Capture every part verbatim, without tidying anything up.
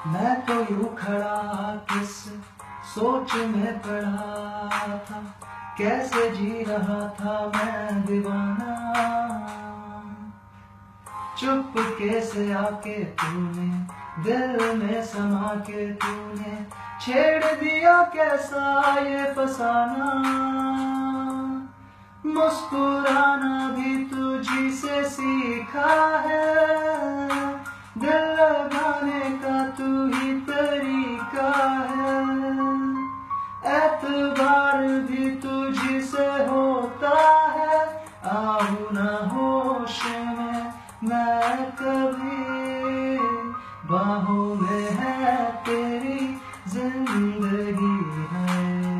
मैं तो यूं खड़ा किस सोच में पड़ा था, कैसे जी रहा था मैं दीवाना। चुपके से आके तूने दिल में समा के तूने छेड़ दिया कैसा ये फसाना। मुस्कुराना भी तुझी से सीखा है, दिल लगाने का तू ही तरीका है। एतबार भी तुझी से होता है, आऊं ना होश में मैं कभी, बाहों में है तेरी जिंदगी है।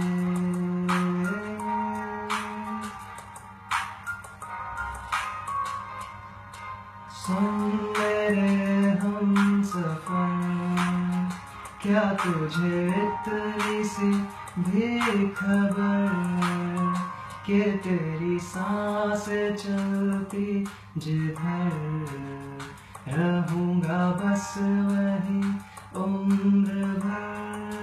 सुन मेरे हमसफर, क्या तुझे इतनी सी भी खबर कि तेरी सांसें चलती जिधर, रहूंगा बस वही उम्र भर।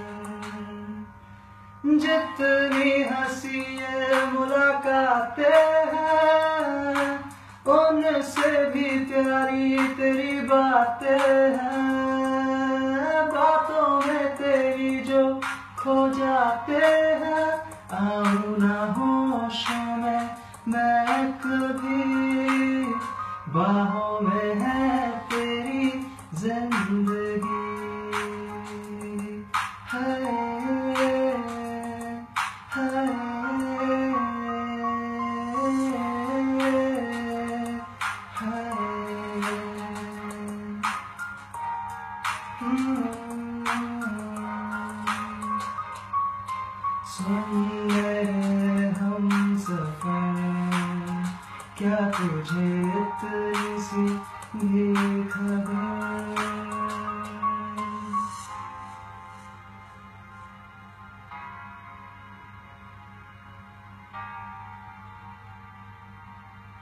जितनी हंसी ये मुलाकातें हैं, उनसे भी प्यारी तेरी बातें हैं। बातों में तेरी जो खो जाते हैं, आऊं ना होश में मैं कभी, बाहों में है तेरी जिंदगी है, है, है। सुन मेरे हमसफर, क्या तुझे